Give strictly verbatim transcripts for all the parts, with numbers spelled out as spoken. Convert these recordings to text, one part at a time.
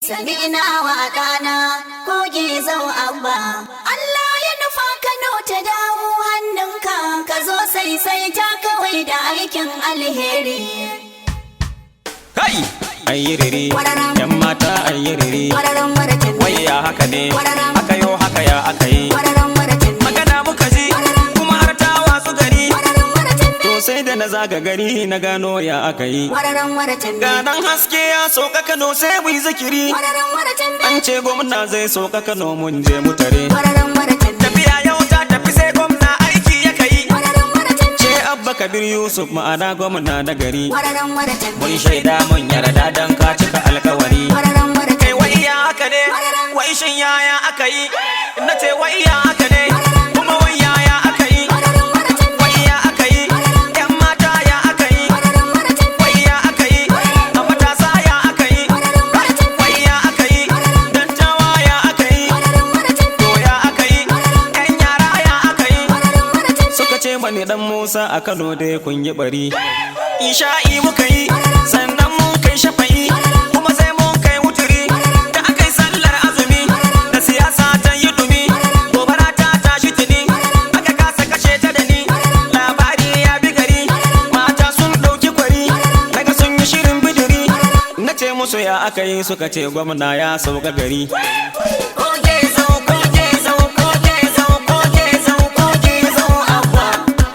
Sami'na wa ɗana koge zau abba. Allah ya nufa Kano ta dawo hannunka, ka zo sai sai ta kawai da aikin alheri. Kai! Ayyiriri, yan mata ayyiriri, wai ya haka ne, aka yo haka ya aka yi. Magana muka ji, kuma har ta wasu gari. To sai da na zaga gari na gano ya aka yi. Ganan haske ya soka Kano sai mu yi zikiri. An ce gwamna zai soka Kano mun je mu tare. Tafiya yau ta tafi sai gwamna aiki ya kai. Ce Abba Kabir Yusuf ma'ana gwamna na gari. Mun shaida mun yarda dan ka cika alkawari. Kai wai ya haka ne, wai shin yaya aka yi. Na ce wai ya haka ne, kuma wai yaya aka yi. Wai ya aka yi, yan mata ya aka yi. Wai ya aka yi, a matasa ya aka yi. Wai ya aka yi, dattawa ya aka yi. To ya aka yi, yan yara ya aka yi. Suka ce mani dan Musa a Kano dai kun yi bari. Isha'i muka yi, sannan mun kai shafa'i, kuma sai mun kai wuturi. Da aka yi sallar azumi, da siyasa ta yi dumi. Gobara ta tashi tuni, aka kasa kashe ta da ni. Labari ya bi gari, mata sun ɗauki kwari. Daga sun yi shirin bidiri, na ce musu ya aka yi, suka ce gwamna ya sauka gari. Koge zau, koge zau, koge zau, koge zau, koge zau abba.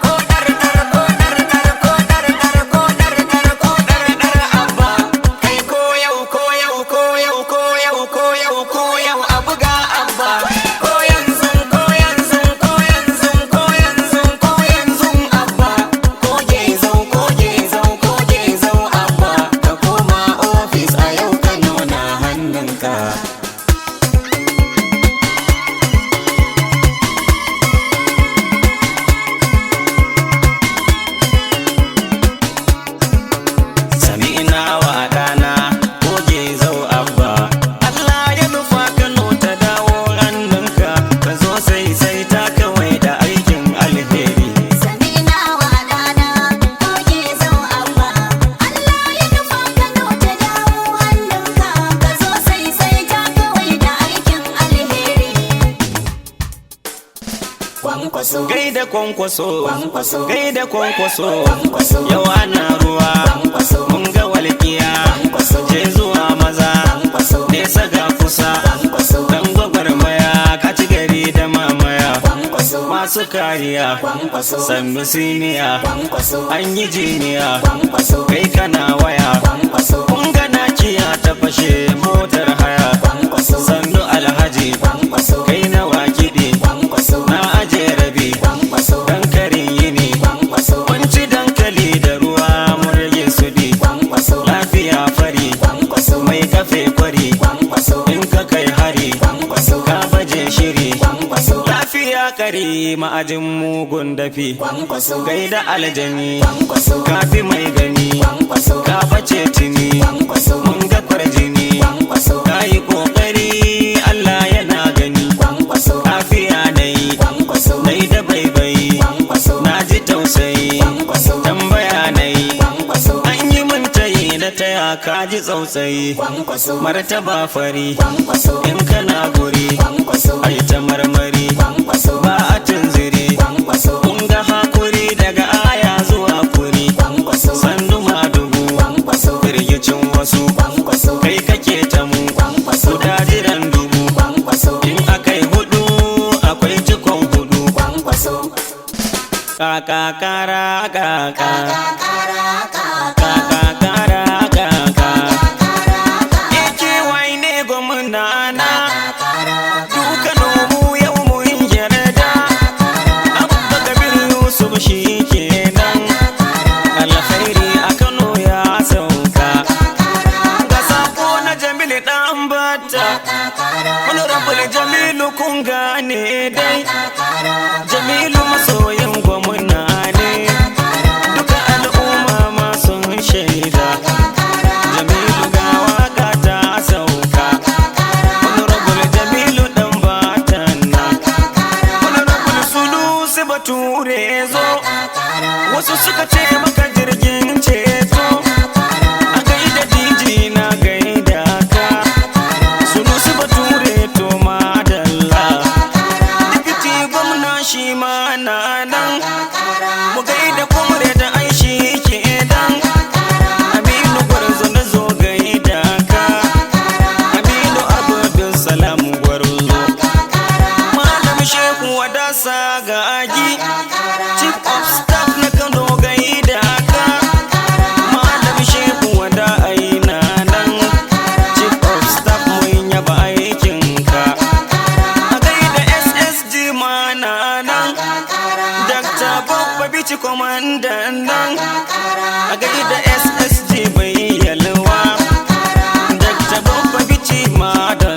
Gaida kwankwaso, gaida kwankwaso, yawa na ruwa, mun ga walƙiya, je zuwa maza, nesa ga kusa, dan gwagwarmaya, ka ci gari da mamaya, masu kariya, sannu siniya, an yi jiniya, kai kana waya, kun ga nakiya ta fashe motar haya, sannu alhaji, kai na wakiɗi, na aje rabi, dankarin yini, wanci dankali da ruwa mun rage sudi, lafiya fari, mai kafe kwari, in ka kai hari, ka baje shiri, lafiya kari ma'ajin mugun dafi, gaida aljani, kafi mai gani, ka bace tini, mun ga kwarjini, ka yi kokari Allah yana gani, lafiya na yi, na yi da baibai, na ji tausayi, tambaya na yi, an yi min tayi da taya ka ji tsautsayi, martaba fari, in kana guri, ai ta marmari, ba a tunziri, kun ga hakuri daga aya zuwa kuri, sandu madugu, firgicin wasu, kai kake ta mu, guda jiran dubu, in akai hudu akwai cikon hudu. Kaka kara kaka, kaka kara kaka, ike wai ne gwamna na, duka nomu yau mun yarda, Abba Kabir Yusuf shi kenan, alkhairi a Kano ya sauka, ga sako na Jamilu ɗan bata, honorable Jamilu kun gane dai, Jamilu masoyin gwamna ne, duka al'umma ma sun shaida, Jamilu ga waka ta sauka, honorable Jamilu ɗan batan na, honorable Sulusi Bature zo, wasu suka ce maka jirgin ceto, a gaida diji na gaida ka, dandan a gaida S S G bai yalwa Dakta Babba Bici ma da